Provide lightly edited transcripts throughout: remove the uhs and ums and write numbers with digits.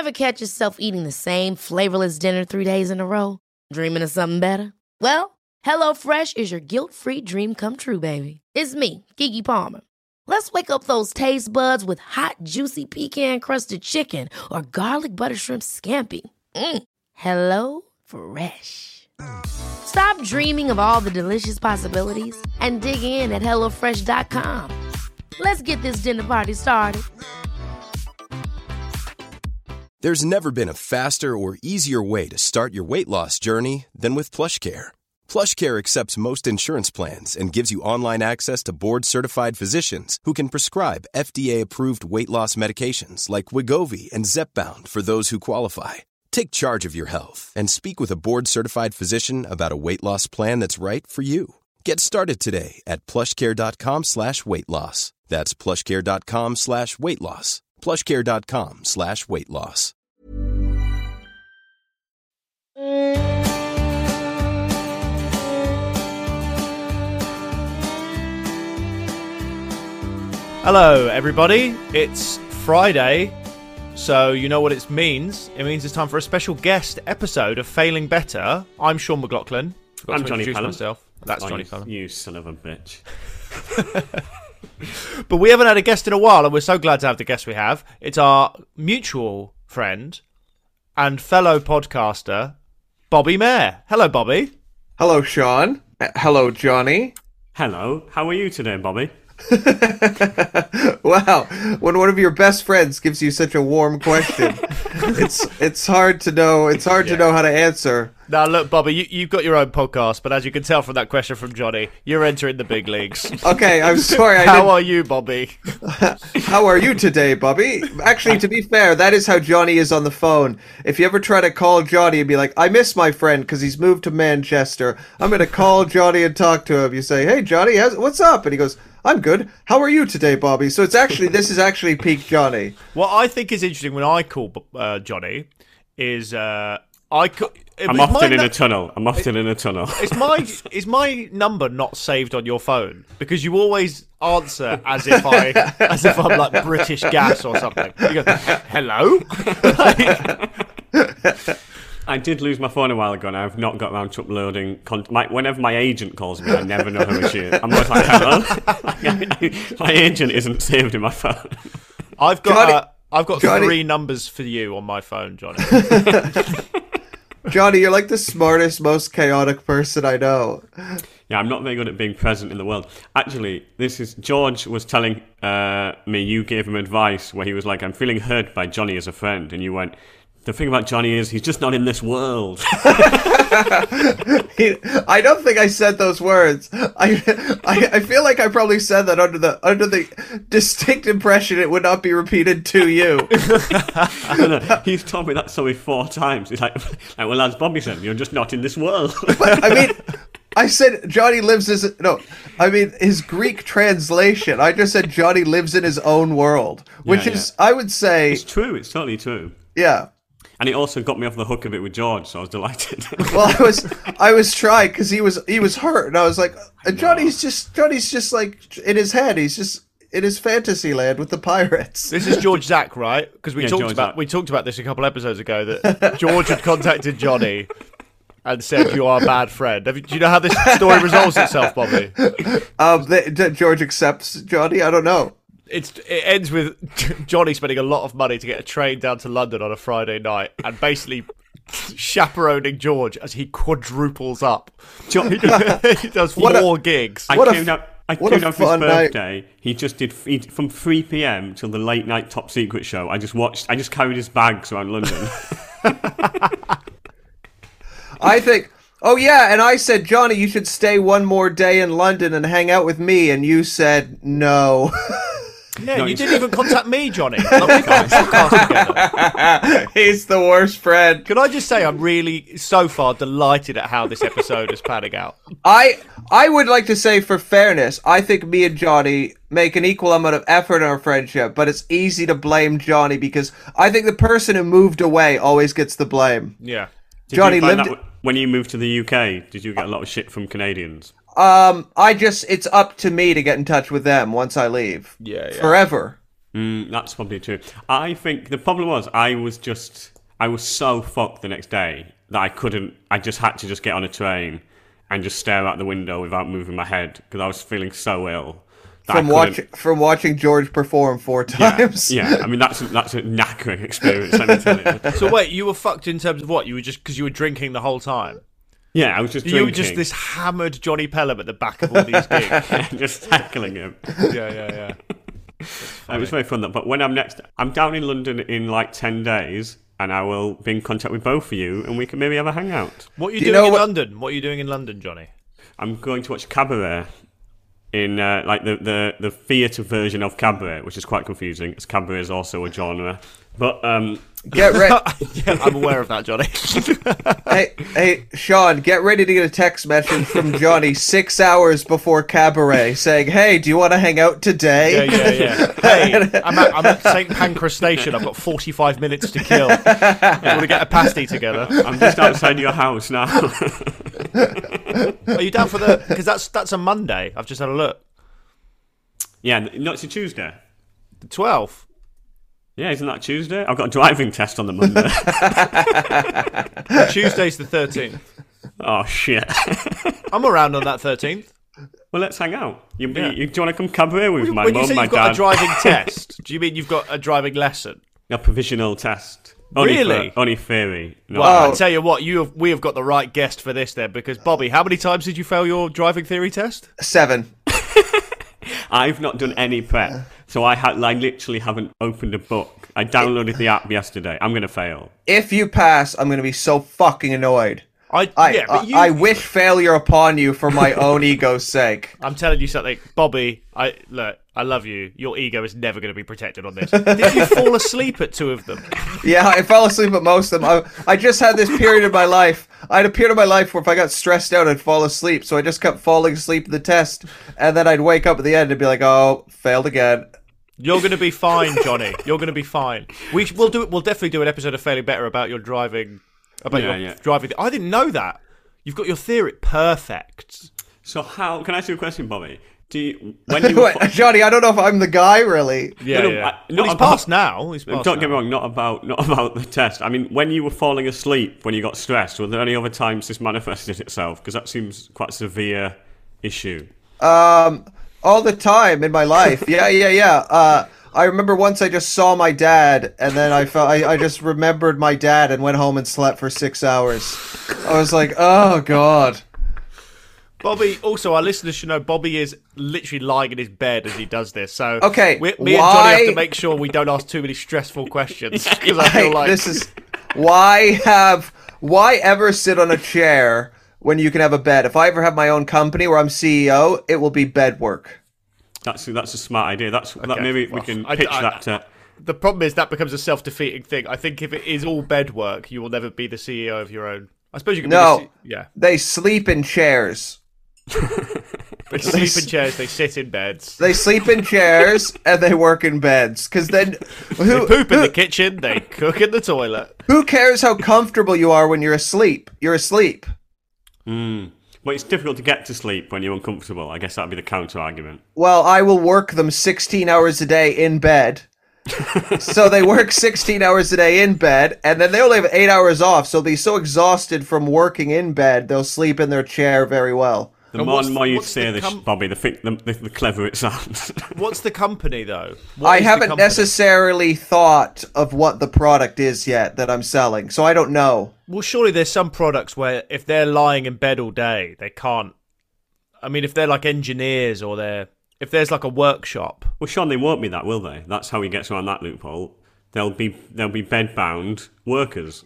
Ever catch yourself eating the same flavorless dinner 3 days in a row? Dreaming of something better? Well, HelloFresh is your guilt-free dream come true, baby. It's me, Keke Palmer. Let's wake up those taste buds with hot, juicy pecan-crusted chicken or garlic butter shrimp scampi. Hello Fresh. Stop dreaming of all the delicious possibilities and dig in at HelloFresh.com. Let's get this dinner party started. There's never been a faster or easier way to start your weight loss journey than with PlushCare. PlushCare accepts most insurance plans and gives you online access to board-certified physicians who can prescribe FDA-approved weight loss medications like Wegovy and Zepbound for those who qualify. Take charge of your health and speak with a board-certified physician about a weight loss plan that's right for you. Get started today at plushcare.com/weight loss. That's plushcare.com/weight loss. plushcare.com/weight loss. Hello, everybody. It's Friday, so you know what it means. It means it's time for a special guest episode of Failing Better. I'm Sean McLaughlin. I'm Johnny Pelham. Myself. That's Johnny Pelham. You son of a bitch. But we haven't had a guest in a while, and we're so glad to have the guest we have. It's our mutual friend and fellow podcaster, Bobby Mayer. Hello, Bobby. Hello, Sean. Hello, Johnny. Hello. How are you today, Bobby? Wow, when one of your best friends gives you such a warm question, it's hard to know. It's hard to know how to answer. Now, look, Bobby, you've got your own podcast, but as you can tell from that question from Johnny, you're entering the big leagues. Okay, I'm sorry. How are you, Bobby? How are you today, Bobby? Actually, to be fair, that is how Johnny is on the phone. If you ever try to call Johnny and be like, I miss my friend because he's moved to Manchester, I'm going to call Johnny and talk to him. You say, hey, Johnny, what's up? And he goes, I'm good. How are you today, Bobby? So this is actually peak Johnny. What I think is interesting when I call Johnny is I'm often in a tunnel. Is my number not saved on your phone? Because you always answer as if I'm like British Gas or something. You go, hello? I did lose my phone a while ago, and I've not got around to uploading. Whenever my agent calls me, I never know who she is. I'm always like, hello? My agent isn't saved in my phone. I've got Johnny. 3 numbers for you on my phone, Johnny. Johnny, you're like the smartest, most chaotic person I know. Yeah, I'm not very good at being present in the world. Actually, George was telling me you gave him advice where he was like, I'm feeling hurt by Johnny as a friend, and you went, the thing about Johnny is he's just not in this world. I don't think I said those words. I feel like I probably said that under the distinct impression it would not be repeated to you. No, he's told me that story 4 times. He's like, well, as Bobby said, you're just not in this world. But, I mean, I said Johnny lives his Greek translation. I just said Johnny lives in his own world, which is, I would say... It's true. It's totally true. Yeah. And it also got me off the hook of it with George, so I was delighted. Well, I was trying because he was hurt, and I was like, Johnny's just like in his head. He's just in his fantasy land with the pirates. This is George Zach, right? Because we talked about this a couple episodes ago that George had contacted Johnny and said you are a bad friend. Do you know how this story resolves itself, Bobby? George accepts Johnny. I don't know. It ends with Johnny spending a lot of money to get a train down to London on a Friday night and basically chaperoning George as he quadruples up. He does 4 gigs. I tuned up his birthday. Night. He just did from 3 p.m. till the late night Top Secret show. I just carried his bags around London. I think. Oh yeah, and I said, Johnny, you should stay one more day in London and hang out with me, and you said no. Yeah, no, you didn't even contact me, Johnny. Like, we've got a podcast together. He's the worst friend. Can I just say I'm really, so far, delighted at how this episode is panning out. I would like to say, for fairness, I think me and Johnny make an equal amount of effort in our friendship, but it's easy to blame Johnny because I think the person who moved away always gets the blame. Yeah. Johnny lived... When you moved to the UK, did you get a lot of shit from Canadians? It's up to me to get in touch with them once I leave. Yeah. Forever. That's probably true. I think the problem was I was so fucked the next day that I just had to just get on a train and just stare out the window without moving my head because I was feeling so ill. From watching George perform 4 times. Yeah. I mean, that's a knackering experience, let me tell you. So wait, you were fucked in terms of what? You were just because you were drinking the whole time? Yeah, I was just drinking. You were just this hammered Johnny Pelham at the back of all these gigs. Just tackling him. Yeah. It was very fun, though. But when I'm down in London in like 10 days, and I will be in contact with both of you, and we can maybe have a hangout. What are you doing in London? What are you doing in London, Johnny? I'm going to watch Cabaret in like the theatre version of Cabaret, which is quite confusing, because Cabaret is also a genre. But get ready. Yeah, I'm aware of that, Johnny. Hey, Sean, get ready to get a text message from Johnny 6 hours before Cabaret saying, "Hey, do you want to hang out today?" Yeah. Hey, I'm at St Pancras Station. I've got 45 minutes to kill. You want to get a pasty together? I'm just outside your house now. Are you down for the? Because that's a Monday. I've just had a look. Yeah, no, it's a Tuesday. The 12th. Yeah, isn't that Tuesday? I've got a driving test on the Monday. Tuesday's the 13th. Oh, shit. I'm around on that 13th. Well, let's hang out. Do you want to come Cabaret with my when mum, you say my you've got dad? a driving test, do you mean you've got a driving lesson? A provisional test. Really? Only theory. No. Well, I tell you what, we have got the right guest for this then, because Bobby, how many times did you fail your driving theory test? 7. I've not done any prep, so I literally haven't opened a book. I downloaded the app yesterday. I'm going to fail. If you pass, I'm going to be so fucking annoyed. I wish failure upon you for my own ego's sake. I'm telling you something, Bobby. I love you. Your ego is never going to be protected on this. Did you fall asleep at 2 of them? Yeah, I fell asleep at most of them. I just had this period in my life. I had a period of my life where if I got stressed out, I'd fall asleep. So I just kept falling asleep at the test, and then I'd wake up at the end and be like, "Oh, failed again." You're going to be fine, Johnny. You're going to be fine. We'll definitely do an episode of Failing Better about your driving. Driving. I didn't know that. You've got your theory perfect. So how can I ask you a question, Bobby? Johnny, I don't know if I'm the guy, really. Yeah. He's passed now. Don't get me wrong. Not about the test. I mean, when you were falling asleep, when you got stressed, were there any other times this manifested itself? Because that seems quite a severe issue. All the time in my life. Yeah. I remember once I just saw my dad, and then I just remembered my dad and went home and slept for 6 hours. I was like, oh god. Bobby, also, our listeners should know Bobby is literally lying in his bed as he does this. So, okay, me and Johnny have to make sure we don't ask too many stressful questions. Because I feel like this is why ever sit on a chair when you can have a bed? If I ever have my own company where I'm CEO, it will be bed work. That's a smart idea. Maybe we can pitch that to. The problem is that becomes a self-defeating thing. I think if it is all bed work, you will never be the CEO of your own. I suppose you can. They sleep in chairs. They sleep in chairs. They sit in beds. They sleep in chairs and they work in beds. Because then, they poop in the kitchen. They cook in the toilet. Who cares how comfortable you are when you're asleep? You're asleep. Well, it's difficult to get to sleep when you're uncomfortable. I guess that'd be the counter argument. Well, I will work them 16 hours a day in bed. So they work 16 hours a day in bed, and then they only have 8 hours off, so they'll be so exhausted from working in bed, they'll sleep in their chair very well. The more and more you say this, Bobby, the clever it sounds. What's the company, though? I haven't necessarily thought of what the product is yet that I'm selling, so I don't know. Well, surely there's some products where if they're lying in bed all day, they can't... I mean, if they're like engineers or if there's like a workshop... Well, Sean, they won't be that, will they? That's how he gets around that loophole. They'll be bed-bound workers.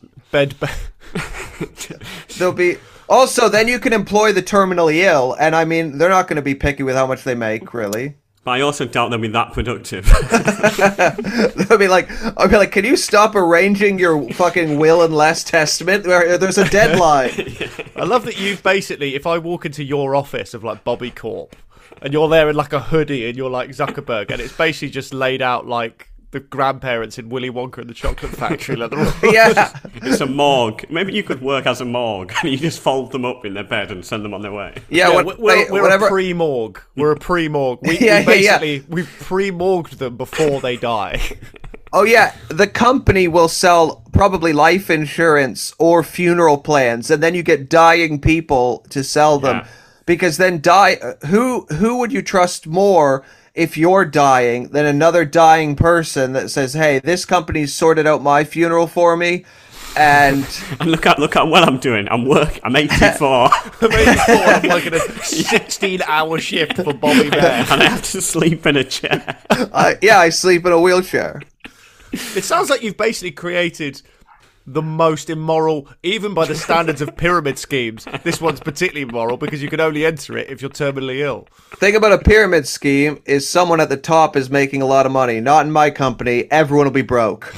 They'll be... Also, then you can employ the terminally ill, and I mean, they're not going to be picky with how much they make, really. But I also doubt they'll be that productive. I'll be like, can you stop arranging your fucking will and last testament? There's a deadline. I love that you've basically, if I walk into your office of like Bobby Corp, and you're there in like a hoodie and you're like Zuckerberg, and it's basically just laid out like the grandparents in Willy Wonka and the Chocolate Factory. Like yeah. It's a morgue. Maybe you could work as a morgue and you just fold them up in their bed and send them on their way. Yeah, we're a pre-morgue. We're a pre-morgue. We've pre-morgued them before they die. Oh yeah, the company will sell probably life insurance or funeral plans, and then you get dying people to sell them. Yeah. Because then who would you trust more if you're dying than another dying person that says, "Hey, this company's sorted out my funeral for me," and look how well I'm doing. I'm 84. I'm working a 16-hour shift for Bobby Bear. And I have to sleep in a chair. I sleep in a wheelchair. It sounds like you've basically created the most immoral, even by the standards of pyramid schemes. This one's particularly immoral because you can only enter it if you're terminally ill. Thing about a pyramid scheme is someone at the top is making a lot of money. Not in my company. Everyone will be broke.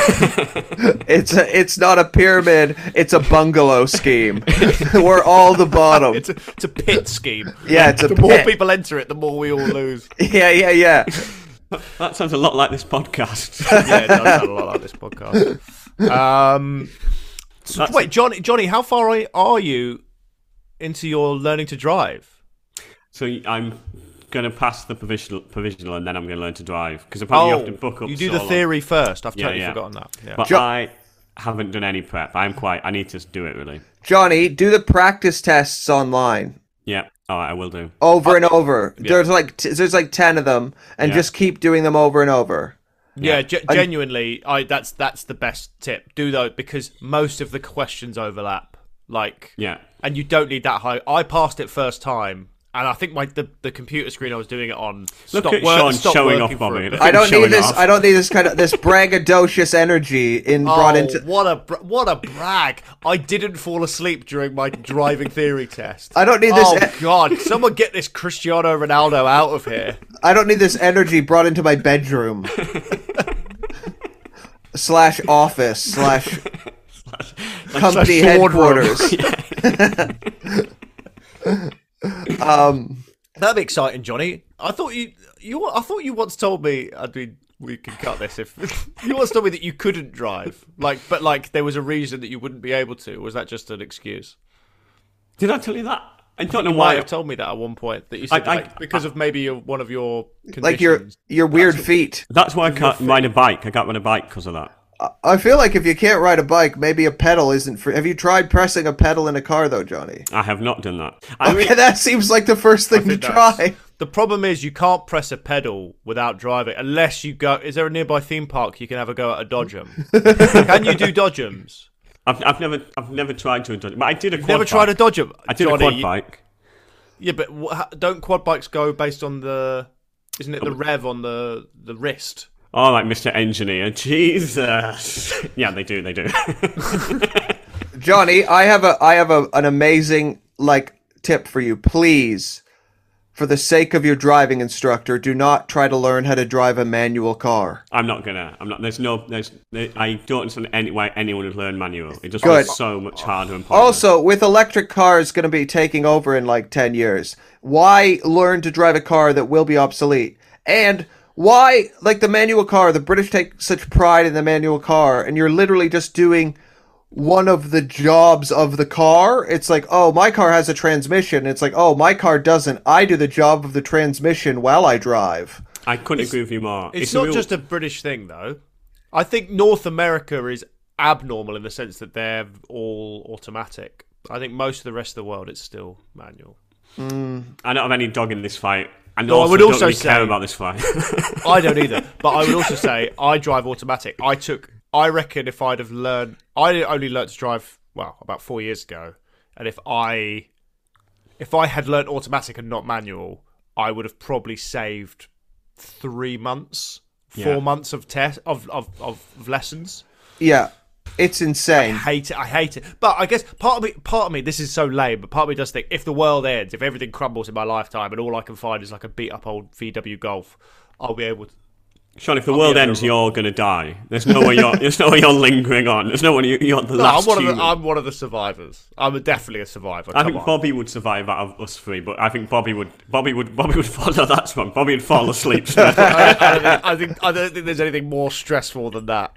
It's not a pyramid. It's a bungalow scheme. We're all the bottom. It's a pit scheme. Yeah, it's a the pit. more people enter it, the more we all lose. Yeah. That sounds a lot like this podcast. Yeah, it does sound a lot like this podcast. Wait, Johnny, how far are you into your learning to drive? So I'm going to pass the provisional and then I'm going to learn to drive. Because apparently you have to book up. You do the theory first. I've totally forgotten that. Yeah. But I haven't done any prep. I need to do it, really. Johnny, do the practice tests online. Yeah. All right, I will do. Over and over. Yeah. There's like 10 of them, and just keep doing them over and over. Yeah, genuinely, that's the best tip. Do though, because most of the questions overlap. And you don't need that high. I passed it first time, and I think the computer screen I was doing it on Look at Sean showing off, Bobby. I don't need this. I don't need this kind of this braggadocious energy brought into. What a brag! I didn't fall asleep during my driving theory test. I don't need this. Oh God! Someone get this Cristiano Ronaldo out of here. I don't need this energy brought into my bedroom. / office / company headquarters. That'd be exciting, Johnny. I thought you once told me. I mean, we can cut this if you once told me that you couldn't drive. But there was a reason that you wouldn't be able to. Was that just an excuse? Did I tell you that? I don't know You why. might have told me that at one point. That you said because of maybe one of your conditions. Like your weird feet. That's why I can't ride a bike. I can't ride a bike because of that. I feel like if you can't ride a bike, maybe a pedal isn't free. Have you tried pressing a pedal in a car, though, Johnny? I have not done that. That seems like the first thing to try. The problem is you can't press a pedal without driving unless you go. Is there a nearby theme park you can have a go at a dodgem? Can you do dodgems? I've never tried to do a dodgem, but I did a quad Never bike. tried a dodgem. I did Johnny, a quad bike. Yeah, but don't quad bikes go based on the? Isn't it the rev on the wrist? Oh, like Mr. Engineer, Jesus! Yeah, they do. Johnny, I have an amazing tip for you. Please, for the sake of your driving instructor, do not try to learn how to drive a manual car. I'm not. I don't understand why anyone would learn manual. It just Good. feels so much harder and pointless. Also, with electric cars going to be taking over in 10 years, why learn to drive a car that will be obsolete? And why, the manual car, the British take such pride in the manual car, and you're literally just doing one of the jobs of the car. It's like, oh, my car has a transmission. It's like, oh, my car doesn't. I do the job of the transmission while I drive. I couldn't agree with you more. It's not just a British thing, though. I think North America is abnormal in the sense that they're all automatic. I think most of the rest of the world, it's still manual. I don't have any dog in this fight. And No, I would don't also really say- care about this fight. I don't either. But I would also say I drive automatic. I reckon if I'd have learned... I only learned to drive, about 4 years ago. And if I had learnt automatic and not manual, I would have probably saved 3 months, 4 months of of lessons. Yeah, it's insane. I hate it. But I guess part of me, this is so lame, but part of me does think if the world ends, if everything crumbles in my lifetime and all I can find is a beat up old VW Golf, I'll be able Sean, if the world ends, you're going to die. There's no way you're lingering on. There's no one you're the last human. I'm one of the survivors. I'm definitely a survivor. I think Bobby would survive out of us three, but I think Bobby would fall. No, that's wrong. Bobby would fall asleep. I don't think there's anything more stressful than that.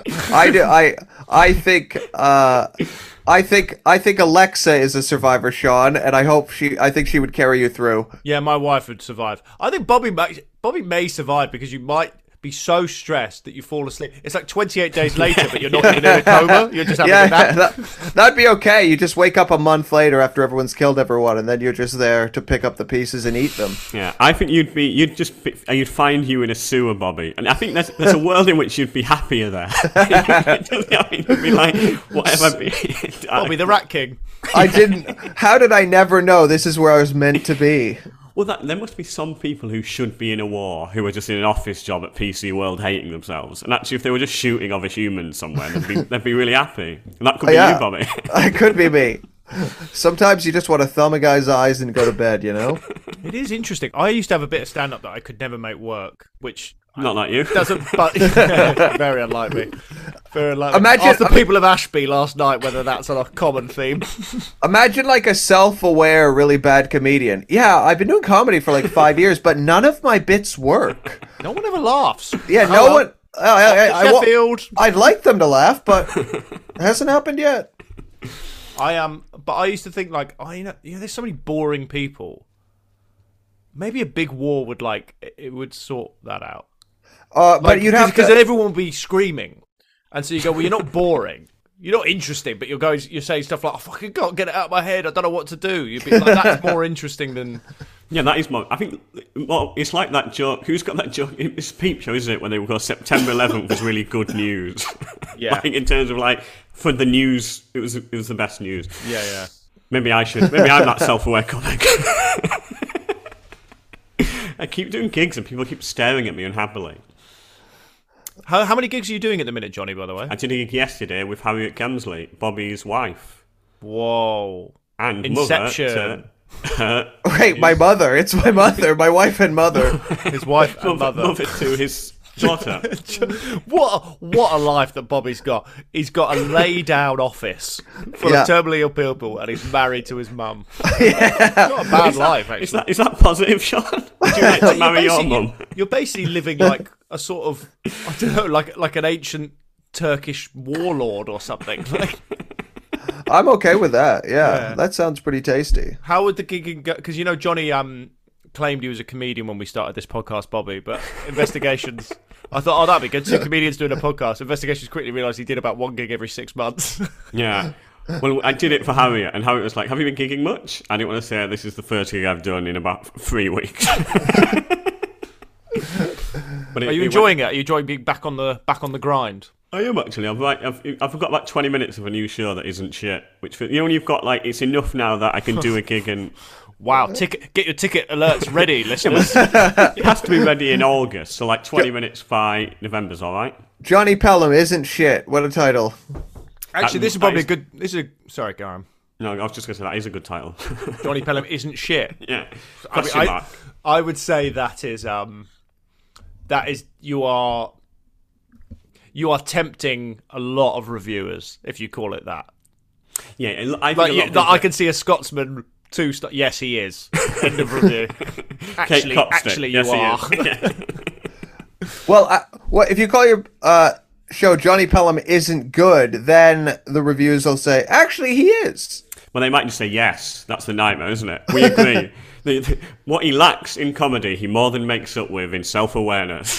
I think Alexa is a survivor, Sean, and I think she would carry you through. Yeah, my wife would survive. I think Bobby may survive because you might be so stressed that you fall asleep. It's like 28 days later, but you're not even in a coma. You're just having a nap. That'd be okay. You just wake up a month later after everyone's killed everyone, and then you're just there to pick up the pieces and eat them. Yeah, I think you'd find you in a sewer, Bobby, and I think there's a world in which you'd be happier there. You'd be like, whatever. Bobby, the Rat King. How did I never know this is where I was meant to be? Well, there must be some people who should be in a war who are just in an office job at PC World hating themselves. And actually, if they were just shooting other humans somewhere, they'd be really happy. And that could be you, Bobby. It could be me. Sometimes you just want to thumb a guy's eyes and go to bed, you know? It is interesting. I used to have a bit of stand-up that I could never make work, which... Not like you. Doesn't, but very unlike me. Very unlikely. Ask the people of Ashby last night whether that's a common theme. Imagine like a self-aware, really bad comedian. Yeah, I've been doing comedy for like 5 years, but none of my bits work. No one ever laughs. Yeah, no one... Sheffield. I'd like them to laugh, but it hasn't happened yet. But I used to think like, there's so many boring people. Maybe a big war would it would sort that out. But you'd have because then everyone would be screaming, and so you go, well, you're not boring, you're not interesting, but you're saying stuff like, I fucking can't get it out of my head, I don't know what to do. You'd be like, that's more interesting than. Yeah, that is more. I think it's like that joke. Who's got that joke? It's Peep Show, isn't it? When they were called September 11th was really good news. Yeah. In terms of for the news, it was the best news. Yeah. Maybe I'm that self-aware comic. I keep doing gigs and people keep staring at me unhappily. How many gigs are you doing at the minute, Johnny, by the way? I did a gig yesterday with Harriet Kemsley, Bobby's wife. Whoa. And Inception. Wait, my mother. It's my mother. My wife and mother. His wife and mother. Mother to his daughter. What a life that Bobby's got. He's got a lay-down office full of terminally ill people, and he's married to his mum. Yeah. Not a bad life, actually. Is that positive, Sean? Would you like to marry your mum? You're basically living like a sort of, I don't know, like an ancient Turkish warlord or something. I'm okay with that. Yeah, that sounds pretty tasty. How would the gigging go? Because Johnny claimed he was a comedian when we started this podcast, Bobby, but investigations... I thought, that'd be good. 2 comedians doing a podcast. Investigations quickly realised he did about 1 gig every 6 months. Yeah. Well, I did it for Harriet, and Harriet was like, have you been gigging much? I didn't want to say this is the first gig I've done in about 3 weeks. Are you enjoying it? Are you enjoying being back on the grind? I am actually. I've got about 20 minutes of a new show that isn't shit. Which when you've got it's enough now that I can do a gig and. Wow! Get your ticket alerts ready, listeners. It has to be ready in August, so 20 minutes by November's all right. Johnny Pelham isn't shit. What a title! Actually, this is probably a good. Sorry, go on. No, I was just going to say that is a good title. Johnny Pelham isn't shit. Yeah. I would say that is you are tempting a lot of reviewers if you call it that. Yeah, I can see a Scotsman. Yes, he is. End of review. Actually, you are. Well, if you call your show Johnny Pelham isn't good, then the reviews will say, actually, he is. Well, they might just say yes. That's the nightmare, isn't it? We agree. What he lacks in comedy, he more than makes up with in self-awareness.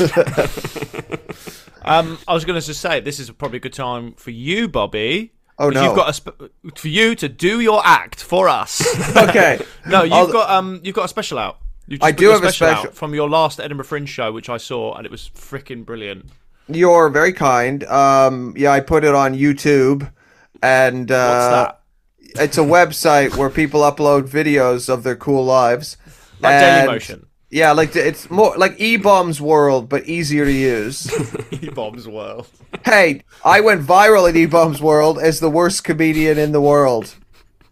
I was going to just say, this is probably a good time for you, Bobby. Oh no! You've got for you to do your act for us. Okay. No, you've got a special out. I do have a special out from your last Edinburgh Fringe show, which I saw, and it was freaking brilliant. You're very kind. Yeah, I put it on YouTube, and what's that? It's a website where people upload videos of their cool lives, like Dailymotion. Yeah, it's more like E-Bombs World, but easier to use. E-Bombs World. Hey, I went viral in E-Bombs World as the worst comedian in the world.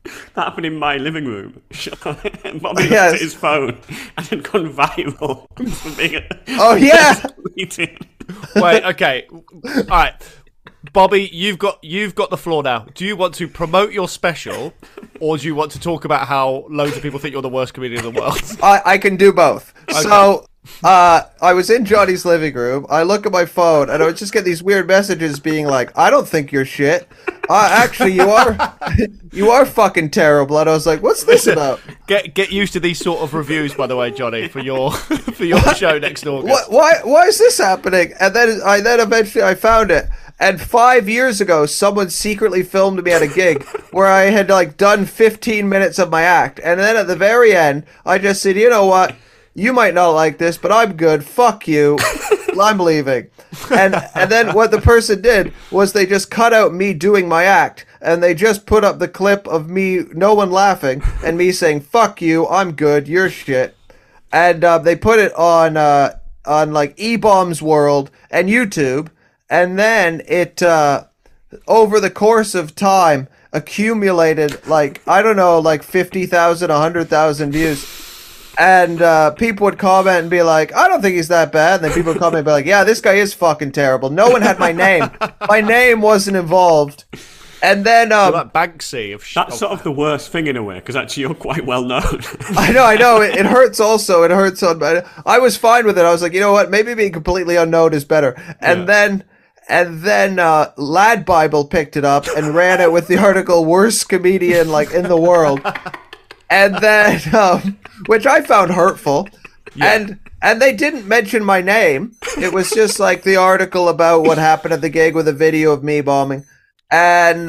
That happened in my living room. Bobby looked Yes. at his phone and had gone viral for being Oh, yeah. meeting. Wait, okay. All right. Bobby, you've got the floor now. Do you want to promote your special, or do you want to talk about how loads of people think you're the worst comedian in the world? I can do both. So, I was in Johnny's living room. I look at my phone, and I would just get these weird messages being like, "I don't think you're shit. Actually, you are. You are fucking terrible." And I was like, "What's this about?" Get used to these sort of reviews, by the way, Johnny, for your for your show next August. Why is this happening? And then eventually I found it. And 5 years ago, someone secretly filmed me at a gig where I had like done 15 minutes of my act, and then at the very end, I just said, "You know what? You might not like this, but I'm good. Fuck you. I'm leaving." And then what the person did was they just cut out me doing my act, and they just put up the clip of me, no one laughing, and me saying, "Fuck you. I'm good. You're shit." And they put it on like eBombs World and YouTube. And then it, over the course of time, accumulated, like, I don't know, like 50,000, 100,000 views. And people would comment and be like, "I don't think he's that bad." And then people would comment and be like, "Yeah, this guy is fucking terrible." No one had my name. My name wasn't involved. And then... You're like Banksy of That's sort of the worst thing in a way, because actually you're quite well known. I know. It hurts also. It hurts on... I was fine with it. I was like, you know what? Maybe being completely unknown is better. And then Lad Bible picked it up and ran it with the article "Worst Comedian like in the World," and then which I found hurtful, and they didn't mention my name. It was just like the article about what happened at the gig with a video of me bombing, and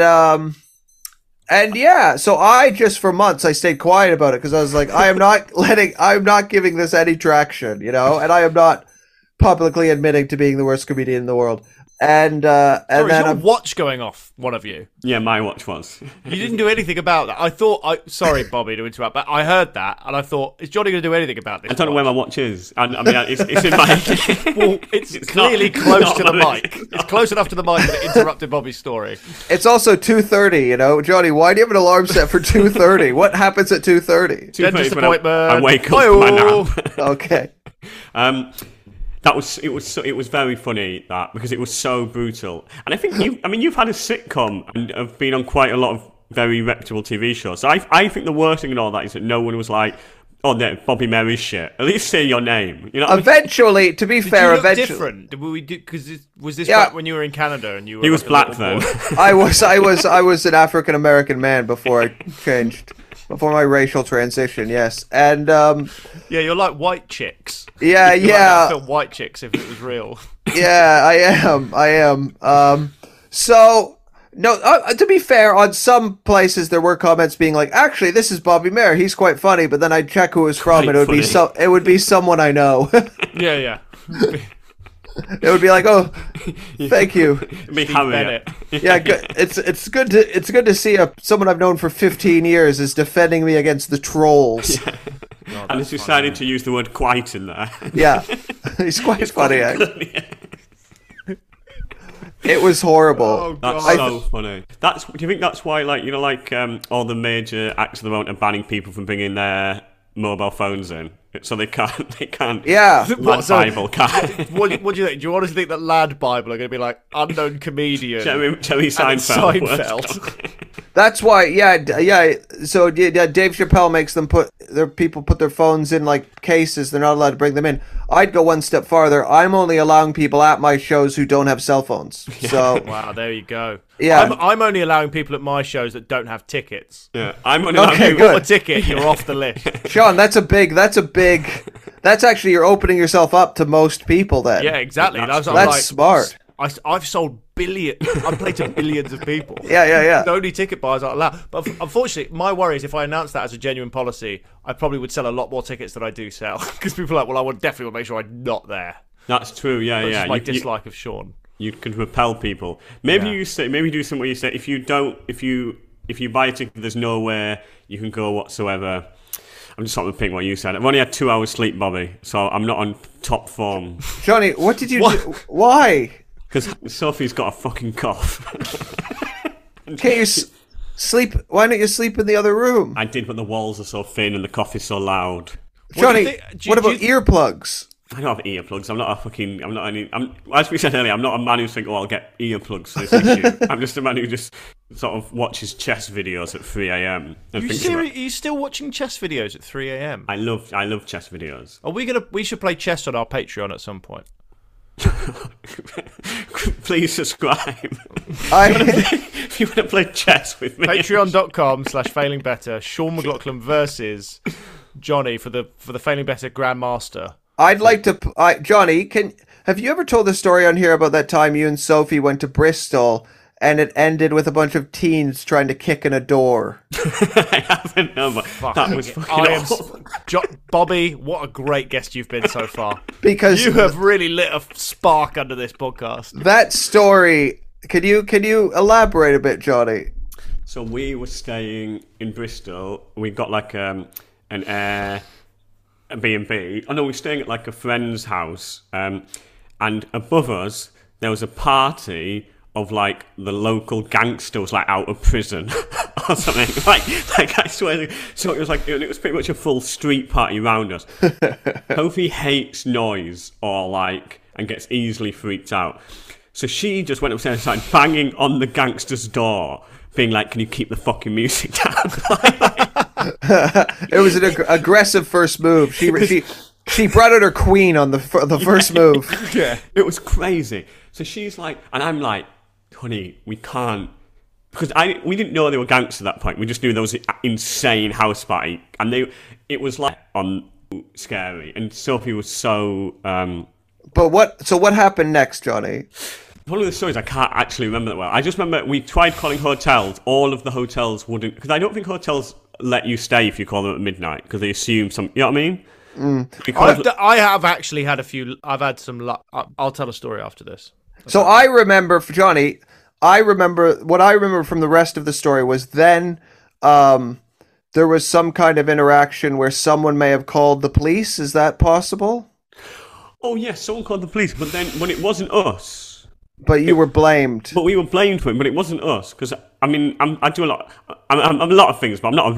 yeah. So I just for months I stayed quiet about it because I was like, I'm not giving this any traction, and I am not publicly admitting to being the worst comedian in the world. And Sorry, then is your watch going off, one of you? Yeah, my watch was. You didn't do anything about that. Sorry, Bobby, to interrupt, but I heard that, and I thought, is Johnny going to do anything about this? I don't know where my watch is. I mean, it's in my... Well, it's clearly not- close not to the my- mic. It's close enough to the mic that it interrupted Bobby's story. it's also 2:30. Johnny, why do you have an alarm set for 2:30? What happens at 2:30? Dentist When I appointment. wake up from my Bye-oh. nap. Okay. It was very funny that because it was so brutal, and I think you've had a sitcom and have been on quite a lot of very reputable TV shows. So I think the worst thing in all that is that no one was like, "Oh, no, Bobby Mary's shit." At least say your name. You know. What I mean? Eventually, to be Did fair, you look eventually different? Did we do? Because was this Yeah. back when you were in Canada and you were? He was like a black little then. boy? I was an African American man before I changed, before my racial transition. Yes, and Yeah, you're like White Chicks. yeah, You're like yeah. that film White Chicks if it was real. Yeah, I am. So, no, to be fair, on some places there were comments being like, "Actually, this is Bobby Mayer. He's quite funny." But then I'd check who it was from, Quite and it would be someone I know. Yeah. It would be like, "Oh, thank you." Me Harriet. Bennett. Yeah, good. It's good to see someone I've known for 15 years is defending me against the trolls. And has decided to use the word "quite" in there. Yeah, he's quite funny. It was horrible. Oh, That's God. so funny. Do you think that's why, all the major acts at the moment are banning people from bringing their mobile phones in, so they can't. Yeah. Lad So- Bible can't. What do you think? Do you honestly think that Lad Bible are going to be like unknown comedian? Jerry and Seinfeld. That's why, yeah. So Dave Chappelle makes them put their phones in like cases. They're not allowed to bring them in. I'd go one step farther. I'm only allowing people at my shows who don't have cell phones. So Wow, there you go. Yeah. I'm only allowing people at my shows that don't have tickets. Yeah, I'm only Okay, If you've got a good. ticket, you're off the list. Sean, that's actually you're opening yourself up to most people then. Yeah, exactly. And That's I'm That's like, smart. I've sold billions. I've played to billions of people. Yeah. The only ticket buyers are allowed. But unfortunately, my worry is if I announce that as a genuine policy, I probably would sell a lot more tickets than I do sell. Because people are like, well, I would definitely want to make sure I'm not there. That's true. Yeah, That's yeah. just my You- dislike of Sean. you could repel people. Maybe Yeah. maybe do something where you say if you buy a ticket, there's nowhere you can go whatsoever. I'm just sort of thinking what you said. I've only had 2 hours sleep, Bobby, so I'm not on top form. Johnny, what did you do? Why? Because Sophie's got a fucking cough. Can't you Sleep. Why don't you sleep in the other room? I did, but the walls are so thin and the coffee's so loud. Johnny, what about earplugs? I don't have earplugs. As we said earlier, I'm not a man who's thinking, I'll get earplugs for this issue. I'm just a man who just sort of watches chess videos at 3 a.m. Are you still watching chess videos at 3 a.m? I love chess videos. We should play chess on our Patreon at some point. Please subscribe. If you want to play chess with me. Patreon.com/failingbetter. Sean McLaughlin versus Johnny for the Failing Better Grandmaster. I'd like to, Johnny. Have you ever told the story on here about that time you and Sophie went to Bristol and it ended with a bunch of teens trying to kick in a door? I haven't. No, but that was fucking awful. Bobby, what a great guest you've been so far. Because you have really lit a spark under this podcast. That story. Can you elaborate a bit, Johnny? So we were staying in Bristol. We got like an a B&B. Oh no, we were staying at like a friend's house, and above us there was a party of like the local gangsters, like out of prison or something. Like I swear. So it was pretty much a full street party around us. Sophie hates noise and gets easily freaked out. So she just went upstairs and started banging on the gangster's door, being like, "Can you keep the fucking music down?" It was an aggressive first move. She brought out her queen on the first move. Yeah, it was crazy. So she's like, and I'm like, "Honey, we can't," because we didn't know they were gangsters at that point. We just knew there was an insane house party, and it was like scary. And Sophie was so. But what happened next, Johnny? One of the stories I can't actually remember that well. I just remember we tried calling hotels. All of the hotels wouldn't, because I don't think hotels let you stay if you call them at midnight because they assume some. You know what I mean? I have actually had a few. I've had some luck. I'll tell a story after this. So I remember, Johnny. What I remember from the rest of the story was then there was some kind of interaction where someone may have called the police. Is that possible? Oh yes, someone called the police, but then when it wasn't us. But you were blamed. But we were blamed for it, but it wasn't us. Because, I mean, I do a lot. I'm a lot of things, but I'm not a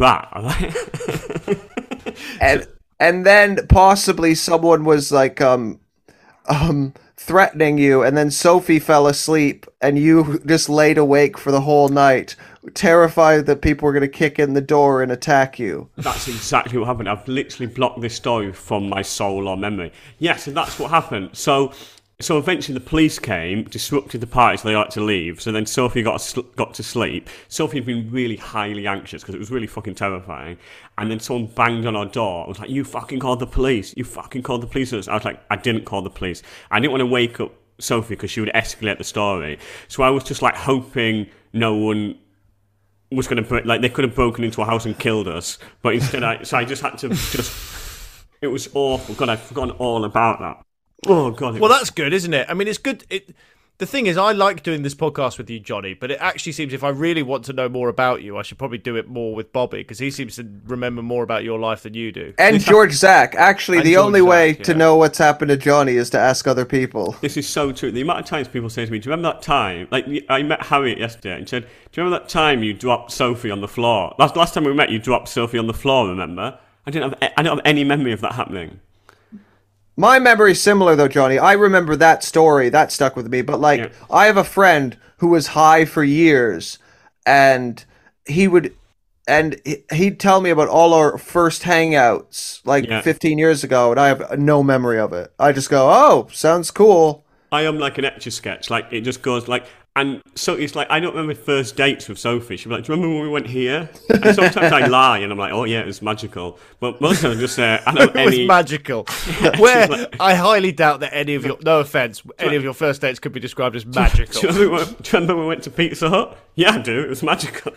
rat. And then possibly someone was like threatening you, and then Sophie fell asleep, and you just laid awake for the whole night, terrified that people were going to kick in the door and attack you. That's exactly what happened. I've literally blocked this story from my soul or memory. Yes, and that's what happened. So eventually the police came, disrupted the party, so they had to leave. So then Sophie got to sleep. Sophie had been really highly anxious because it was really fucking terrifying. And then someone banged on our door. I was like, "You fucking called the police. You fucking called the police." I was like, "I didn't call the police." I didn't want to wake up Sophie because she would escalate the story. So I was just like hoping no one was going to, like, they could have broken into a house and killed us. But instead I just had to it was awful. God, I've forgotten all about that. Oh God! Well, that's good, isn't it? I mean, it's good. The thing is, I like doing this podcast with you, Johnny, but it actually seems if I really want to know more about you, I should probably do it more with Bobby because he seems to remember more about your life than you do. And George Zach. Actually, the only way to know what's happened to Johnny is to ask other people. This is so true. The amount of times people say to me, "Do you remember that time?" Like I met Harriet yesterday and said, "Do you remember that time you dropped Sophie on the floor? Last time we met, you dropped Sophie on the floor. Remember? I don't have any memory of that happening." My memory's similar though, Johnny. I remember that story. That stuck with me. But I have a friend who was high for years, and he'd tell me about all our first hangouts 15 years ago, and I have no memory of it. I just go, "Oh, sounds cool." I am like an Etch-a-Sketch. Like it just goes like. And so it's like, I don't remember first dates with Sophie. She'd be like, "Do you remember when we went here?" And sometimes I lie and I'm like, "Oh yeah, it was magical." But most of them just say, "I don't know any." It was magical. Where I highly doubt that any of your, no offense, any of your first dates could be described as magical. Do you remember when we went to Pizza Hut? Yeah, I do. It was magical.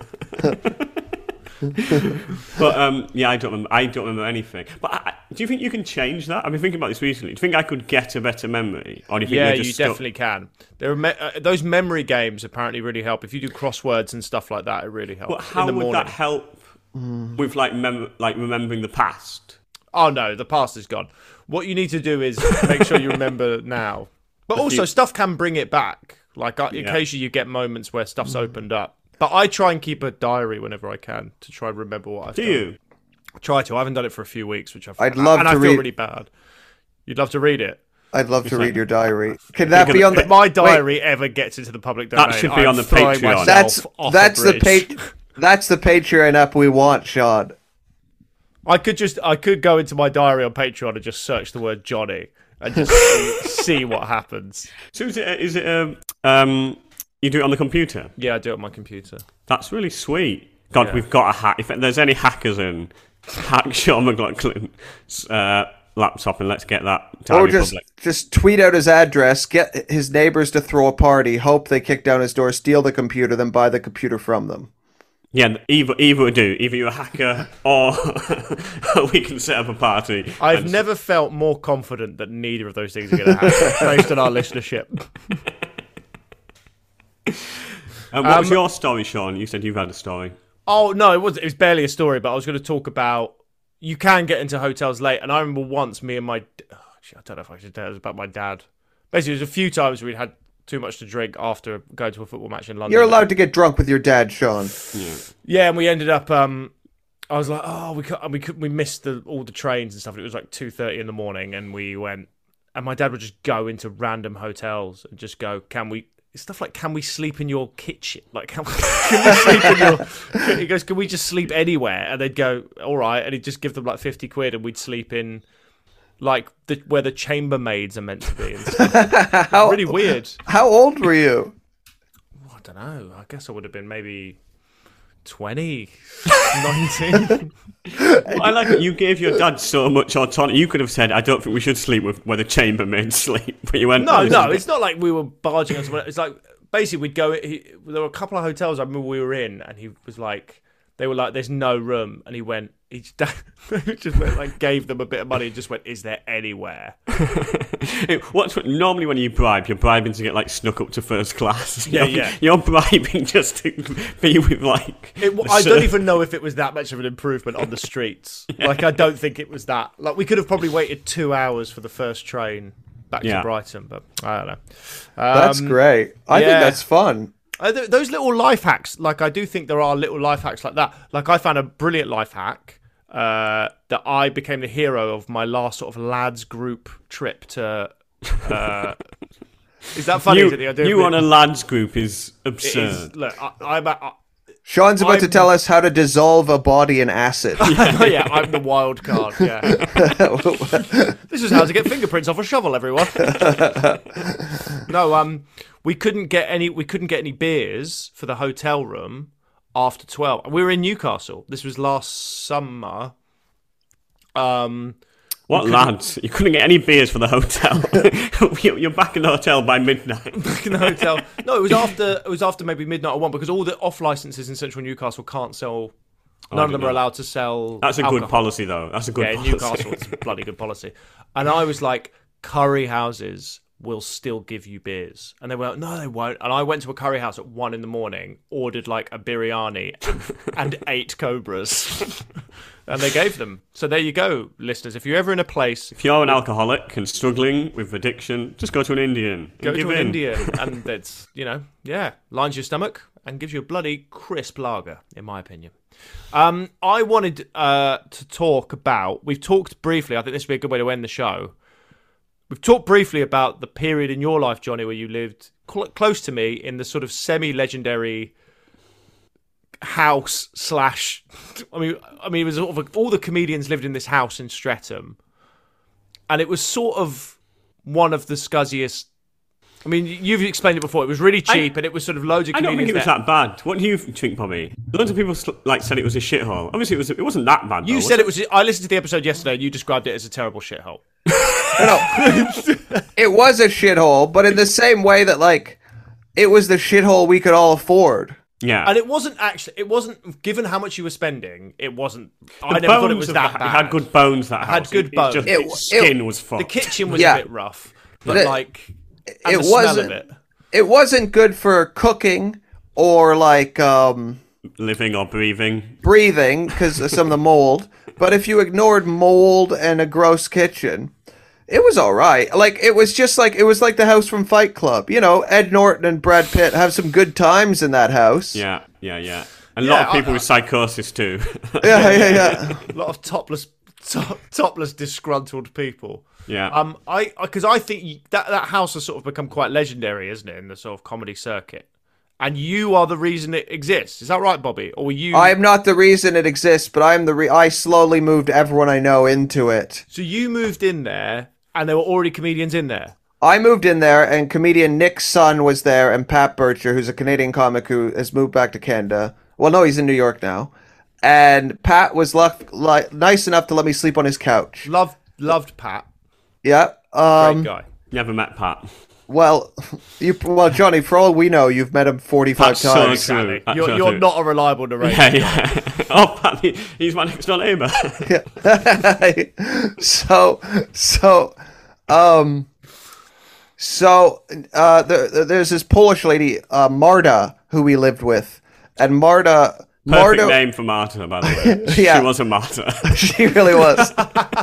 But I don't remember anything. But do you think you can change that? I've been thinking about this recently. Do you think I could get a better memory, or do you think you definitely can. There are those memory games apparently really help. If you do crosswords and stuff like that, it really helps. But how would that help with remembering the past? Oh no, the past is gone. What you need to do is make sure you remember now. But also, stuff can bring it back. Like occasionally, you get moments where stuff's opened up. But I try and keep a diary whenever I can to try and remember what I've done. Do you? I try to. I haven't done it for a few weeks, which I'd love and to I feel read- really bad. You'd love to read it. I'd love to like- read your diary. Can that be on the If my diary ever gets into the public domain, That should be I'm on the throwing Patreon. myself off That's a the bridge. That's the Patreon app we want, Sean. I could go into my diary on Patreon and just search the word Johnny and just see what happens. So is it you do it on the computer? Yeah, I do it on my computer. That's really sweet. God, Yeah. we've got a hack. If there's any hackers in, hack Sean McLaughlin's laptop and let's get that Or diary just public. just tweet out his address, get his neighbors to throw a party, hope they kick down his door, steal the computer, then buy the computer from them. Yeah, either would do. Either you're a hacker or we can set up a party. I've and- never felt more confident that neither of those things are going to happen based on our listenership. what was your story, Sean? You said you've had a story. Oh no, it was barely a story, but I was going to talk about you can get into hotels late, and I remember once me and my I don't know if I should tell it was about my dad. Basically, there's a few times we'd had too much to drink after going to a football match in London. You're allowed to get drunk with your dad, Sean. Yeah, and we ended up. I was like, oh, we missed all the trains and stuff. And it was like 2:30 in the morning, and we went. And my dad would just go into random hotels and just go, can we sleep in your kitchen? Like, can we sleep in your? He goes, can we just sleep anywhere? And they'd go, all right. And he'd just give them like 50 quid, and we'd sleep in like where the chambermaids are meant to be. And stuff. Really weird. How old were you? I don't know. I guess I would have been maybe 20, 19. I like it. You gave your dad so much autonomy. You could have said, I don't think we should sleep with where the chambermaids sleep. But you went, No, this no, is it's not like we were barging on someone. It's like basically we'd go. There were a couple of hotels I remember we were in, and he was like, they were like, "There's no room," and he went, he just went, like gave them a bit of money and just went, "Is there anywhere?" Normally when you bribe, you're bribing to get like snuck up to first class. Yeah, you're, yeah. You're bribing just to be with like. I don't even know if it was that much of an improvement on the streets. Like, I don't think it was that. Like, we could have probably waited 2 hours for the first train back to Brighton, but I don't know. That's great. I think that's fun. Those little life hacks, like I do think there are little life hacks like that. Like I found a brilliant life hack that I became the hero of my last sort of lads group trip to. Is that funny? You on a lads group is absurd. Look, I'm Sean's about to tell us how to dissolve a body in acid. yeah, I'm the wild card. Yeah, this is how to get fingerprints off a shovel, everyone. No, we couldn't get any beers for the hotel room after 12. We were in Newcastle. This was last summer. What lads? You couldn't get any beers for the hotel. You're back in the hotel by midnight. Back in the hotel. No, it was after maybe midnight or 1 because all the off licenses in central Newcastle can't sell. None of them are allowed to sell. That's a alcohol. good policy, though. That's a good policy. In Newcastle, it's a bloody good policy. And I was like, curry houses will still give you beers. And they were like, no, they won't. And I went to a curry house at 1 a.m, ordered like a biryani and 8 cobras. And they gave them. So there you go, listeners. If you're ever in a place... If you're an alcoholic and struggling with addiction, just go to an Indian. Go to an Indian and it's, lines your stomach and gives you a bloody crisp lager, in my opinion. I wanted to talk about... We've talked briefly, I think this would be a good way to end the show. We've talked briefly about the period in your life, Johnny, where you lived close to me in the sort of semi-legendary house slash... I mean, it was sort of all the comedians lived in this house in Streatham. And it was sort of one of the scuzziest... I mean, you've explained it before. It was really cheap, and it was sort of loads of comedians. I don't think it was that bad. What do you think, Bobby? Loads of people said it was a shithole. Obviously, it wasn't that bad. You said it was. I listened to the episode yesterday, and you described it as a terrible shithole. No, it was a shithole, but in the same way that it was the shithole we could all afford. Yeah, and it wasn't given how much you were spending. It wasn't. I never thought it was that bad. It had good bones. That house. Had good bones. Its skin was fucked. The kitchen was a bit rough, but it wasn't good for cooking or living or breathing because of some of the mold. But if you ignored mold and a gross kitchen, It was all right. Like it was like the house from Fight Club. You know, Ed Norton and Brad Pitt have some good times in that house. Yeah. A lot of people with psychosis too. Yeah. A lot of topless, disgruntled people. Yeah. Because I think that house has sort of become quite legendary, isn't it, in the sort of comedy circuit? And you are the reason it exists. Is that right, Bobby? Or were you? I am not the reason it exists, but I am I slowly moved everyone I know into it. So you moved in there, and there were already comedians in there. I moved in there, and comedian Nick Sun was there, and Pat Bircher, who's a Canadian comic who has moved back to Canada. Well, no, he's in New York now. And Pat was nice enough to let me sleep on his couch. Loved Pat. Yeah. Great guy. Never met Pat. Well, Johnny, for all we know, you've met him 45 That's so times. true. Exactly. You're not a reliable narrator. Yeah. Oh, Pat, he's my next door neighbour. There's this Polish lady, Marta, who we lived with, and Marta. Perfect name for Marta, by the way. Yeah. She was a Marta. She really was.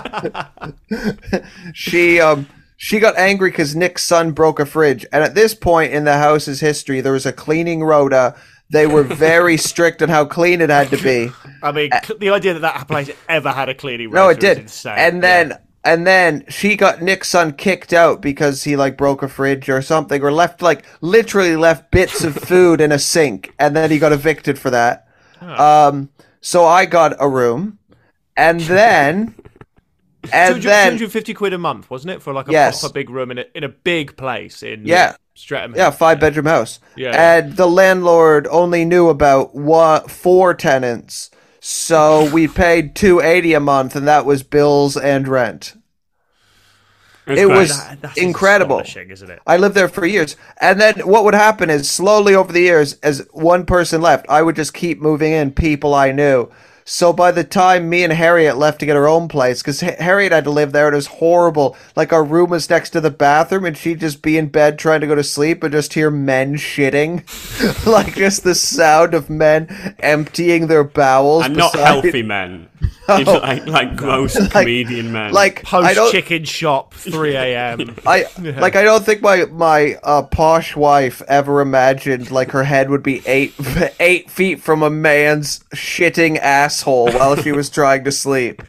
She got angry because Nick's son broke a fridge, and at this point in the house's history, there was a cleaning rota. They were very strict on how clean it had to be. I mean, the idea that place ever had a cleaning rota No, it did. is insane. And then she got Nick's son kicked out because he broke a fridge or something, or literally left bits of food in a sink, and then he got evicted for that. So I got a room, and then 250 quid a month, wasn't it, for like a Yes. proper big room in a big place in Streatham? Yeah, 5-bedroom house. Yeah. And the landlord only knew about 4 tenants, so we paid $280 a month, and that was bills and rent. It was That's incredible. astonishing, isn't it? I lived there for years. And then what would happen is slowly over the years, as one person left, I would just keep moving in people I knew. So by the time me and Harriet left to get her own place, because Harriet had to live there, and it was horrible. Like, our room was next to the bathroom, and she'd just be in bed trying to go to sleep and just hear men shitting. Like, just the sound of men emptying their bowels. And not healthy men. Like gross comedian men. Like, Post chicken shop, 3 a.m. I don't think my posh wife ever imagined like her head would be 8 feet from a man's shitting asshole while she was trying to sleep.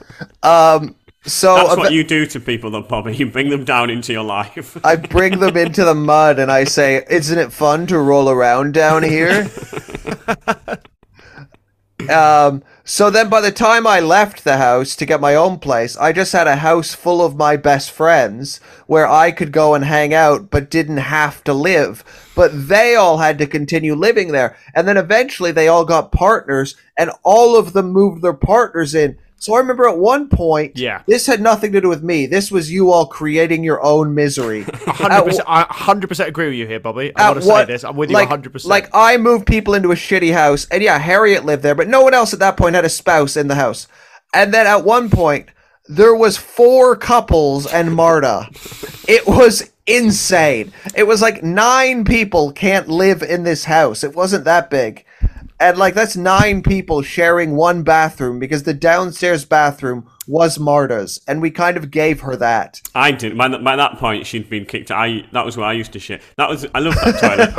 So that's what you do to people, though, Bobby. You bring them down into your life. I bring them into the mud and I say, "Isn't it fun to roll around down here?" So then by the time I left the house to get my own place, I just had a house full of my best friends where I could go and hang out but didn't have to live. But they all had to continue living there. And then eventually they all got partners and all of them moved their partners in. So I remember at one point, this had nothing to do with me. This was you all creating your own misery. 100%, I 100% agree with you here, Bobby. I want to say this. I'm with you 100%. Like, I moved people into a shitty house, and yeah, Harriet lived there, but no one else at that point had a spouse in the house. And then at one point, there was 4 couples and Marta. It was insane. It was like 9 people can't live in this house. It wasn't that big. And that's 9 people sharing one bathroom because the downstairs bathroom was Marta's, and we kind of gave her that. I didn't. By that point, she'd been kicked out. That was where I used to shit. I love that toilet.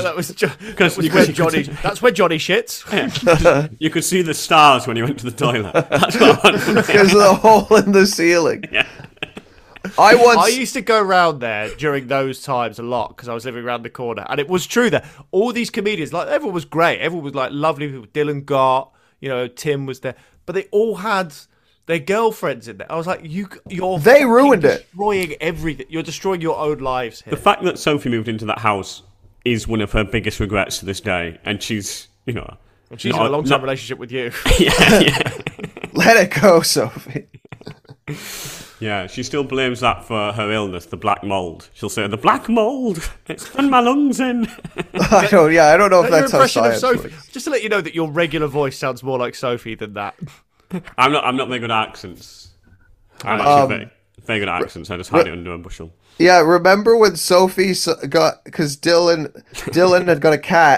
That's where Johnny shits. Yeah. You could see the stars when you went to the toilet. That's what I want from because of the hole in the ceiling. Yeah. I used to go around there during those times a lot because I was living around the corner, and it was true that all these comedians, everyone was great, everyone was lovely people. Dylan Gart, Tim was there, but they all had their girlfriends in there. I was like, they ruined it, destroying everything. You're destroying your own lives here. The fact that Sophie moved into that house is one of her biggest regrets to this day, and she's she's in a long-term relationship with you. Yeah. Let it go, Sophie. Yeah, she still blames that for her illness, the black mold. She'll say, "The black mold, it's done my lungs in." I don't know if that's how science works. Just to let you know that your regular voice sounds more like Sophie than that. I'm not very good at accents. I'm actually very good at accents. I just hide it under a bushel. Yeah, remember when Sophie because Dylan had got a cat.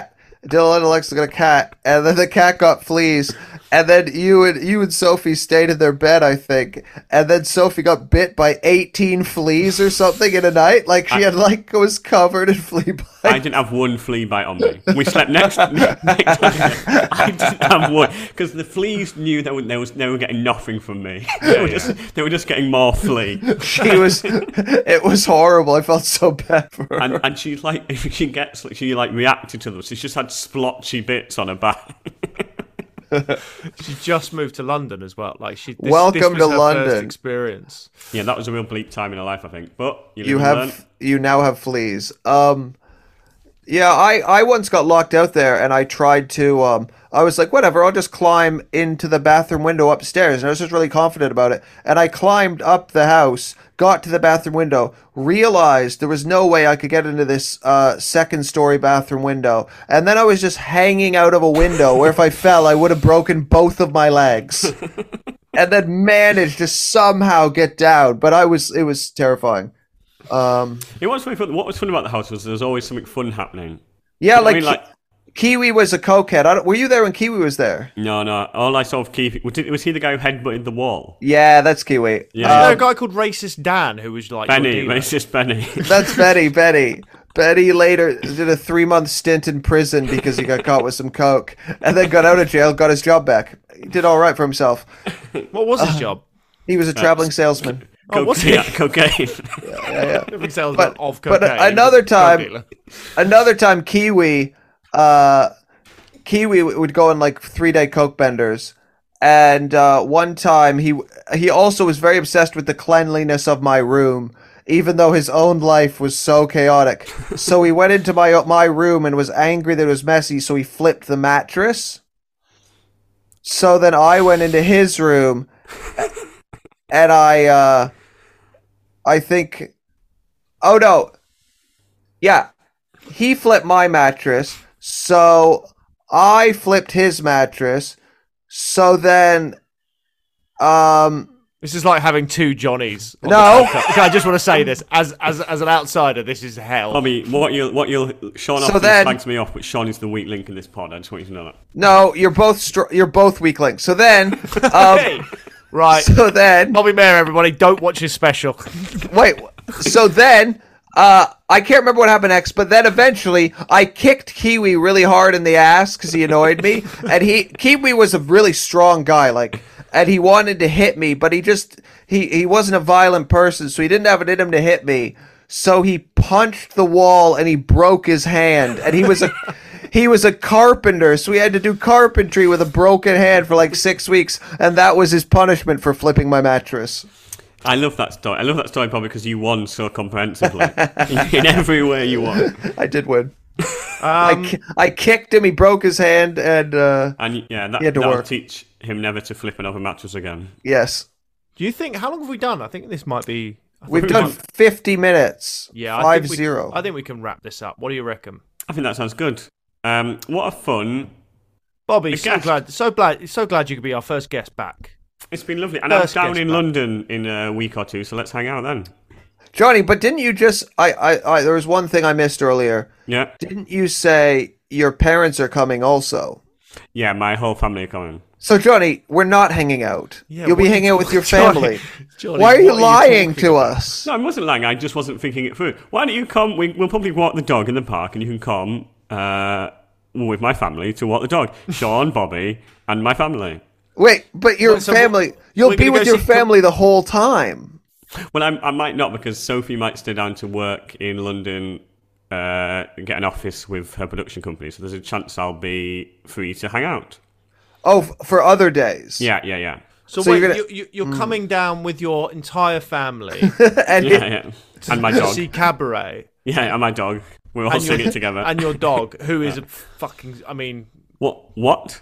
Dylan and Alexa got a cat, and then the cat got fleas, and then you and Sophie stayed in their bed, I think, and then Sophie got bit by 18 fleas or something in a night. Like she was covered in flea bites. I didn't have one flea bite on me. We slept next. I didn't have one because the fleas knew they were getting nothing from me. They were just getting more flea. It was horrible. I felt so bad for her. And she reacted to them. She's just had splotchy bits on her back. She just moved to London as well. Like Welcome this was to her London. First experience. Yeah, that was a real bleak time in her life, I think. But you now have fleas. Yeah, I once got locked out there, and I tried to. I was like, whatever, I'll just climb into the bathroom window upstairs, and I was just really confident about it. And I climbed up the house, got to the bathroom window, realized there was no way I could get into this second-story bathroom window, and then I was just hanging out of a window where if I fell, I would have broken both of my legs, and then managed to somehow get down. But it was terrifying. It was very fun. What was fun about the house was there was always something fun happening. Yeah, Kiwi was a cokehead. Were you there when Kiwi was there? No. All I saw of Kiwi was he the guy who headbutted the wall? Yeah, that's Kiwi. Yeah. There a guy called Racist Dan who was like Racist Benny. That's Benny. Benny later did a 3-month stint in prison because he got caught with some coke, and then got out of jail, got his job back. He did all right for himself. What was his job? He was a traveling salesman. What's he? Cocaine. Yeah. Of cocaine. But another time, Kiwi would go on like 3-day coke benders, and one time he also was very obsessed with the cleanliness of my room, even though his own life was so chaotic. So he went into my room and was angry that it was messy, so he flipped the mattress. So then I went into his room, and I think, oh no, yeah, he flipped my mattress, so I flipped his mattress, so then, This is like having two Johnnies. No. Okay, I just want to say this as an outsider, this is hell. Bobby, Sean often slags me off, but Sean is the weak link in this pod. I just want you to know that. No, you're both weak links. So then, Hey, right. So then, Bobby Mayer, everybody, don't watch his special. wait. So then, I can't remember what happened next, but then eventually I kicked Kiwi really hard in the ass because he annoyed me, and Kiwi was a really strong guy, and he wanted to hit me, but he wasn't a violent person, so he didn't have it in him to hit me. So he punched the wall and he broke his hand, and he was a carpenter, so he had to do carpentry with a broken hand for like 6 weeks, and that was his punishment for flipping my mattress. I love that story. I love that story, Bobby, because you won so comprehensively. in every way you won. I did win. I kicked him, he broke his hand, and that'll teach him never to flip another mattress again. Yes. Do you think, how long have we done? I think this might be... We've done 50 minutes. Yeah, 5-0. I think we can wrap this up. What do you reckon? I think that sounds good. What a fun... Bobby, so glad you could be our first guest back. It's been lovely. And I'm down in London in a week or two, so let's hang out then. Johnny, but didn't you just... there was one thing I missed earlier. Yeah. Didn't you say your parents are coming also? Yeah, my whole family are coming. So, Johnny, we're not hanging out. Yeah, you'll be hanging out with your family. Johnny, why are you lying to us? No, I wasn't lying. I just wasn't thinking it through. Why don't you come? We'll probably walk the dog in the park, and you can come with my family to walk the dog. Sean, Bobby, and my family. Wait, but your family... You'll be with your family the whole time. Well, I might not, because Sophie might stay down to work in London, get an office with her production company, so there's a chance I'll be free to hang out. Oh, for other days? Yeah. So wait, you're coming down with your entire family. and my dog. See Cabaret. Yeah, and my dog. We're all singing together. And your dog, who is a fucking... I mean... What?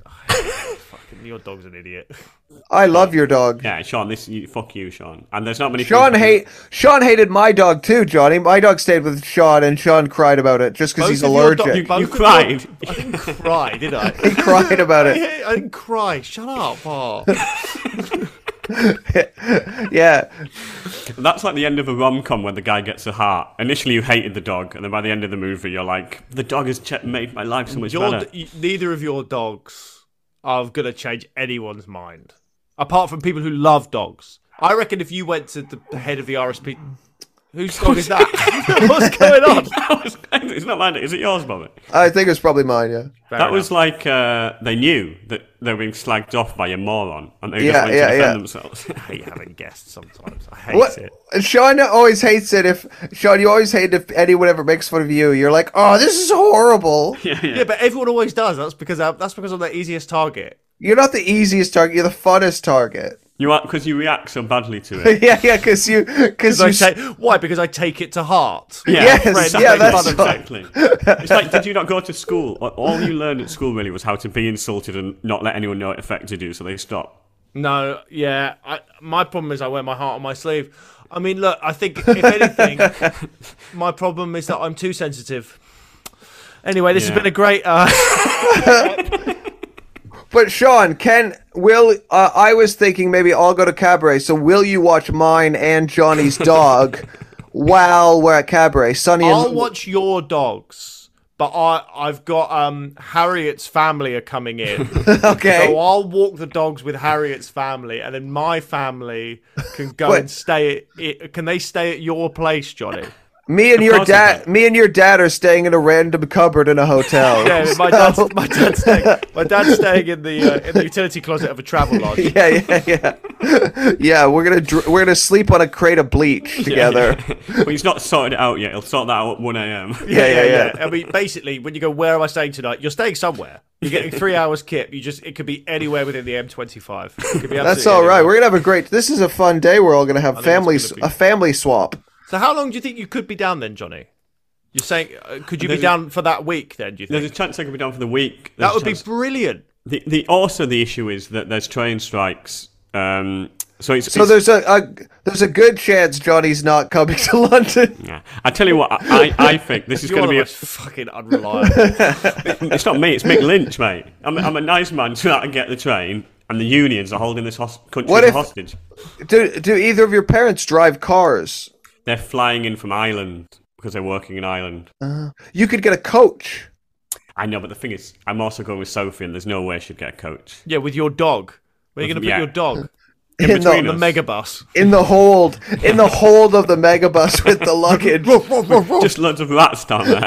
Your dog's an idiot. I love your dog. Yeah, Sean, fuck you, Sean. And there's not many... Sean hated my dog too, Johnny. My dog stayed with Sean, and Sean cried about it just because he's allergic. You cried? I didn't cry, did I? He cried about it. I didn't cry. Shut up. Oh. Yeah. That's like the end of a rom-com where the guy gets a heart. Initially you hated the dog, and then by the end of the movie you're like, the dog has made my life so much better. Neither of your dogs are going to change anyone's mind. Apart from people who love dogs. I reckon if you went to the head of the RSP... Whose dog is that? What's going on? It's not mine. Is it yours, Bobby? I think it's probably mine, yeah. That was like they knew that they were being slagged off by a moron, and they just went to defend themselves. I hate having guests sometimes. I hate it. Sean always hates it Sean, you always hate if anyone ever makes fun of you. You're like, oh, this is horrible. Yeah, but everyone always does. That's because I'm the easiest target. You're not the easiest target. You're the funnest target. You are, because you react so badly to it. yeah, because you why? Because I take it to heart. Yeah, yes, that's exactly. It's like, did you not go to school? All you learned at school really was how to be insulted and not let anyone know it affected you, so they stopped. No, yeah. My problem is I wear my heart on my sleeve. I mean, look, I think if anything, my problem is that I'm too sensitive. Anyway, this has been a great. But Sean, I was thinking maybe I'll go to Cabaret. So will you watch mine and Johnny's dog while we're at Cabaret? I'll watch your dogs, but I've got Harriet's family are coming in. Okay. So I'll walk the dogs with Harriet's family, and then my family can go and stay at. Can they stay at your place, Johnny? Me and your dad are staying in a random cupboard in a hotel. Yeah, my dad's staying in the utility closet of a travel lodge. Yeah. Yeah, we're gonna sleep on a crate of bleach together. Yeah. But he's not sorted it out yet. He'll sort that out at 1 a.m. Yeah. I mean, basically, when you go, where am I staying tonight? You're staying somewhere. You're getting 3 hours kip. It could be anywhere within the M25. It could be That's all right. We're gonna have this is a fun day. We're all gonna have a family swap. So how long do you think you could be down then, Johnny? You're saying, could you be down for that week then, do you think? There's a chance I could be down for the week. That would be brilliant. Also, the issue is that there's train strikes. So there's a good chance Johnny's not coming to London. Yeah. I tell you what, I think this is going to be fucking unreliable. It's not me, it's Mick Lynch, mate. I'm a nice man trying to get the train, and the unions are holding this country hostage. Do either of your parents drive cars? They're flying in from Ireland because they're working in Ireland. You could get a coach. I know, but the thing is, I'm also going with Sophie, and there's no way she'd get a coach. Yeah, with your dog. Where are you going to put your dog? In between the megabus. In the hold of the megabus with the luggage. Just loads of rats down there.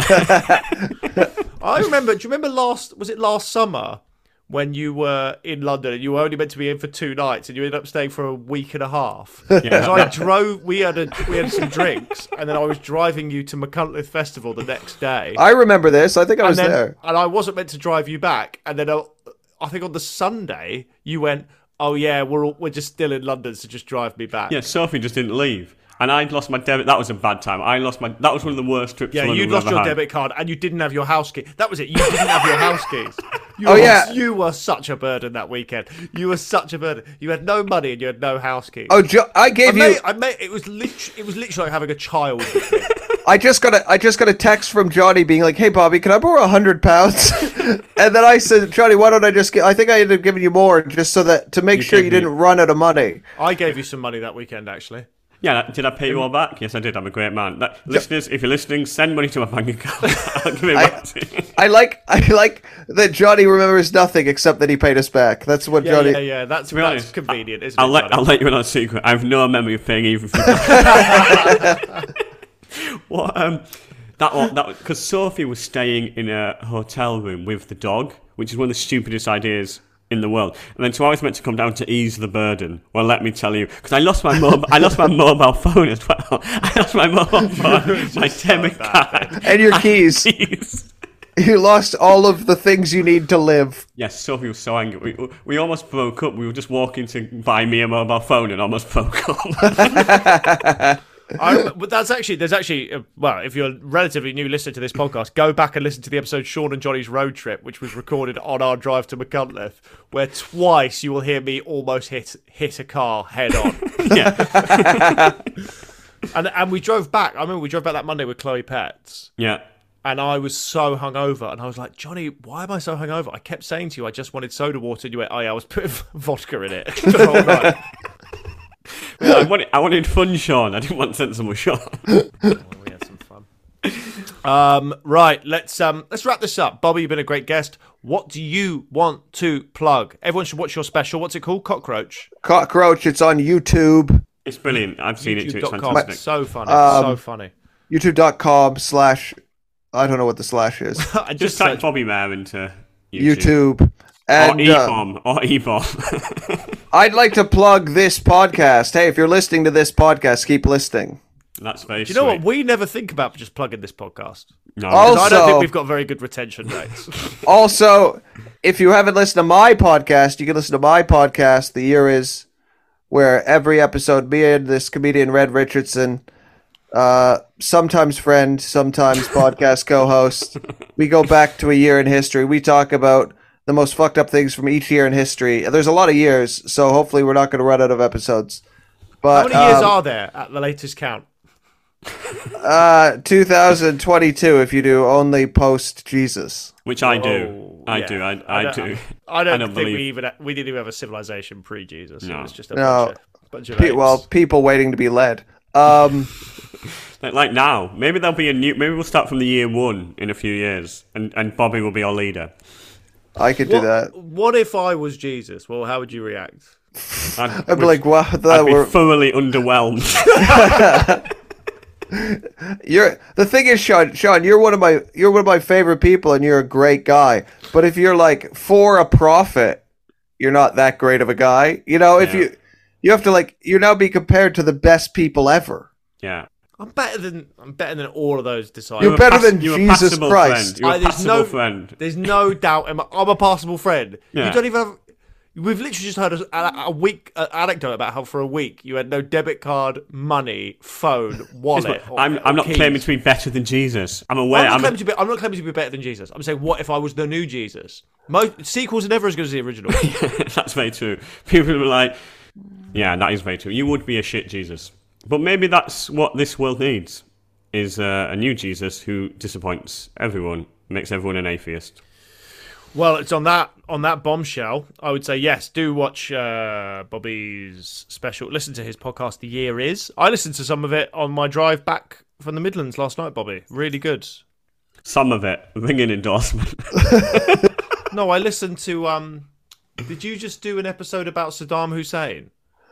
I remember. Do you remember last summer when you were in London and you were only meant to be in for 2 nights and you ended up staying for a week and a half? Yeah. So I drove. We had some drinks, and then I was driving you to Machynlleth Festival the next day. I remember this. I think I was there, and I wasn't meant to drive you back. And then I think on the Sunday you went, "Oh yeah, we're just still in London, so just drive me back." Yeah, Sophie just didn't leave. And I'd lost my debit. That was a bad time. That was one of the worst trips. Yeah, you'd lost your debit card and you didn't have your house key. That was it. You didn't have your house keys. You were such a burden that weekend. You were such a burden. You had no money and you had no house keys. Oh, I gave you. It was literally like having a child with me. I just got a text from Johnny being like, "Hey Bobby, can I borrow £100?" And then I said, "Johnny, why don't I just I think I ended up giving you more just so that to make sure you didn't run out of money." I gave you some money that weekend, actually. Yeah, did I pay you all back? Yes, I did. I'm a great man. Listeners, if you're listening, send money to my bank account. I'll give it back to you. I like that Johnny remembers nothing except that he paid us back. That's what Johnny. Yeah. That's convenient, isn't I'll let you in on a secret. I have no memory of paying even for that. What? Because Sophie was staying in a hotel room with the dog, which is one of the stupidest ideas in the world. And then so I was meant to come down to ease the burden. Well, let me tell you, because I lost my mobile phone as well. I lost my mobile phone, my debit card, and your keys. You lost all of the things you need to live. Yes, Sophie was so angry. We almost broke up. We were just walking to buy me a mobile phone and almost broke up. But there's actually, if you're a relatively new listener to this podcast, go back and listen to the episode Sean and Johnny's Road Trip, which was recorded on our drive to Machynlleth, where twice you will hear me almost hit a car head on. Yeah. And we drove back. I remember we drove back that Monday with Chloe Pets. Yeah. And I was so hungover, and I was like, "Johnny, why am I so hungover?" I kept saying to you, "I just wanted soda water," and you went, "Oh yeah, I was putting vodka in it the whole night." I wanted fun Sean. I didn't want sensible Sean. We had some fun. Right, let's wrap this up. Bobby, you've been a great guest. What do you want to plug? Everyone should watch your special. What's it called? Cockroach. Cockroach. It's on YouTube. It's brilliant. I've seen it too. It's YouTube.com. fantastic. So funny. So funny. YouTube.com/ I don't know what the slash is. I Just type Bobby Mayer into YouTube. And, or E-bomb. Or E-bomb. I'd like to plug this podcast. Hey, if you're listening to this podcast, keep listening. That's very Do you know sweet. what? We never think about just plugging this podcast. No. Oh, 'Cause I don't Also- think we've got very good retention rates. Also, if you haven't listened to my podcast, you can listen to my podcast, The Year Is, where every episode, me and this comedian, Red Richardson, sometimes friend, sometimes podcast co-host, we go back to a year in history. We talk about the most fucked up things from each year in history. There's a lot of years, so hopefully we're not going to run out of episodes. How But many years are there at the latest count? 2022 if you do only post Jesus. Which I do. Oh, I yeah. do. I do. I don't think believe. we didn't even have a civilization pre-Jesus. No. It was just a No. bunch of apes. Well, people waiting to be led. Like now, maybe there'll be a new. Maybe we'll start from the year 1 in a few years, and Bobby will be our leader. I could do that. What if I was Jesus? Well, how would you react? I'd be like, wow, I'd we're be thoroughly underwhelmed. the thing is, Sean, you're one of my favorite people, and you're a great guy. But if you're like for a profit, you're not that great of a guy. You know, if you have to you now be compared to the best people ever. Yeah. I'm better than all of those disciples. You're better than You're a Jesus passable Christ. Friend. You're a there's passable friend. There's no doubt. I'm a passable friend. Yeah. You don't even have. We've literally just heard a week anecdote about how for a week you had no debit card, money, phone, wallet. I'm not keys. claiming to be better than Jesus. I'm aware. I'm not claiming to be better than Jesus. I'm saying, what if I was the new Jesus? Most sequels are never as good as the original. That's very true. People are like, yeah, that is very true. You would be a shit Jesus. But maybe that's what this world needs, is a new Jesus who disappoints everyone, makes everyone an atheist. Well, it's on that bombshell. I would say yes. Do watch Bobby's special. Listen to his podcast, The Year Is. I listened to some of it on my drive back from the Midlands last night. Bobby, really good. Some of it, ringing endorsement. No, I listened to. Did you just do an episode about Saddam Hussein?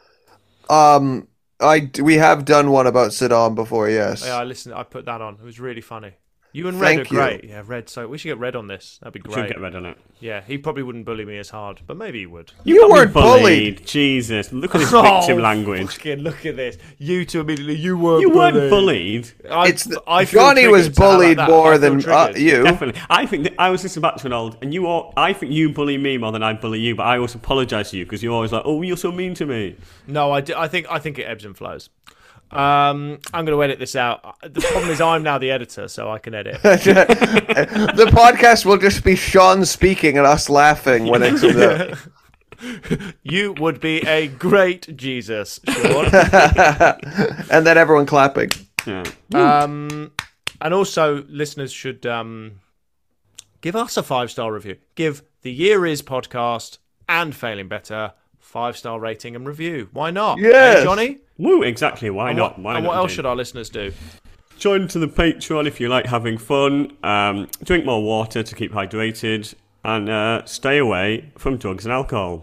We have done one about Saddam before, yes. Yeah, I listened. I put that on. It was really funny. You and Red Thank are great. you. Yeah, Red. So we should get Red on this. That'd be Should great. get red on it. Yeah, he probably wouldn't bully me as hard, but maybe he would. You got me weren't bullied. Jesus, look at this victim language. Fucking look at this. You two immediately. You weren't. You weren't bullied. I feel Johnny was triggered to how bullied like that. more I feel than triggered. you. Definitely. I think I was listening back to an old, and I think you bully me more than I bully you, but I always apologise to you because you're always like, oh, you're so mean to me. No, I think it ebbs and flows. I'm going to edit this out. The problem is I'm now the editor, so I can edit. The podcast will just be Sean speaking and us laughing when it comes out. You would be a great Jesus, Sean. And then everyone clapping. Yeah. And also, listeners should give us a 5-star review. Give the Year Is podcast and Failing Better 5-star rating and review. Why not? Yes. Hey, Johnny? Woo, exactly. Why not? And what else should our listeners do? Join to the Patreon if you like having fun. Drink more water to keep hydrated. And stay away from drugs and alcohol.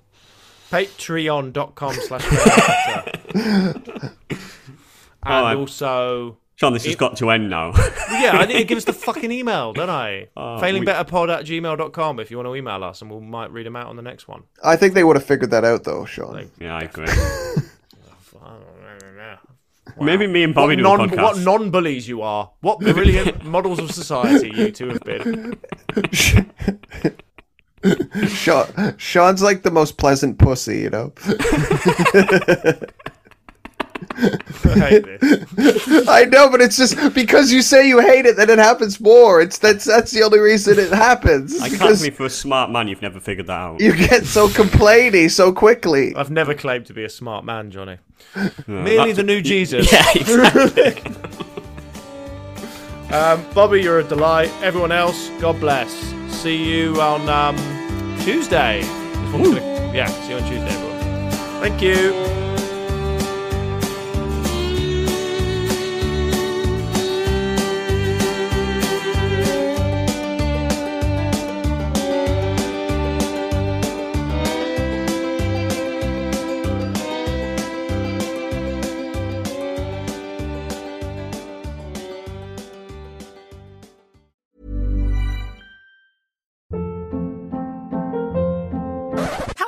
Patreon.com/Failing And right. also... Sean, this has got to end now. Yeah, I need to give us the fucking email, don't I? Oh, FailingBetterPod@gmail.com if you want to email us, and we might read them out on the next one. I think they would have figured that out, though, Sean. Yeah, I agree. Wow. Maybe me and Bobby do a podcast. What non-bullies you are. What brilliant models of society you two have been. Sean's like the most pleasant pussy, you know? I hate this. I know, but it's just because you say you hate it, then it happens more. That's the only reason it happens. I can't Because believe for a smart man you've never figured that out. you get so complainy so quickly. I've never claimed to be a smart man, Johnny. Merely the new Jesus. Yeah, exactly. Bobby, you're a delight. Everyone else, God bless. See you on Tuesday. See you on Tuesday, everyone. Thank you.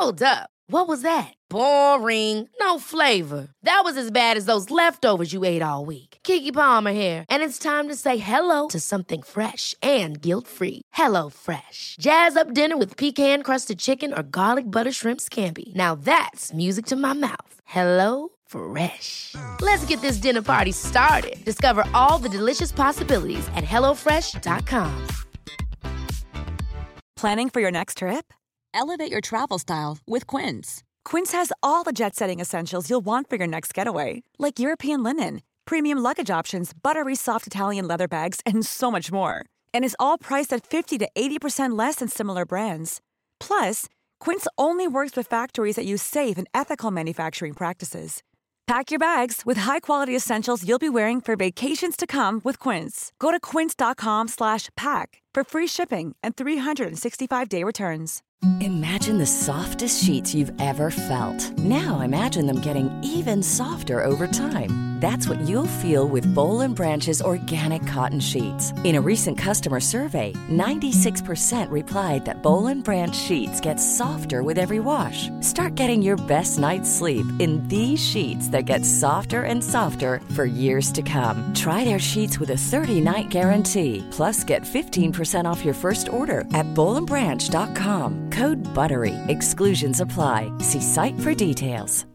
Hold up. What was that? Boring. No flavor. That was as bad as those leftovers you ate all week. Keke Palmer here, and it's time to say hello to something fresh and guilt-free. Hello Fresh. Jazz up dinner with pecan-crusted chicken or garlic butter shrimp scampi. Now that's music to my mouth. Hello Fresh. Let's get this dinner party started. Discover all the delicious possibilities at hellofresh.com. Planning for your next trip? Elevate your travel style with Quince. Quince has all the jet-setting essentials you'll want for your next getaway, like European linen, premium luggage options, buttery soft Italian leather bags, and so much more. And is all priced at 50 to 80% less than similar brands. Plus, Quince only works with factories that use safe and ethical manufacturing practices. Pack your bags with high-quality essentials you'll be wearing for vacations to come with Quince. Go to quince.com/pack for free shipping and 365-day returns. Imagine the softest sheets you've ever felt. Now imagine them getting even softer over time. That's what you'll feel with Boll & Branch's organic cotton sheets. In a recent customer survey, 96% replied that Boll & Branch sheets get softer with every wash. Start getting your best night's sleep in these sheets that get softer and softer for years to come. Try their sheets with a 30-night guarantee. Plus, get 15% off your first order at bollandbranch.com. Code BUTTERY. Exclusions apply. See site for details.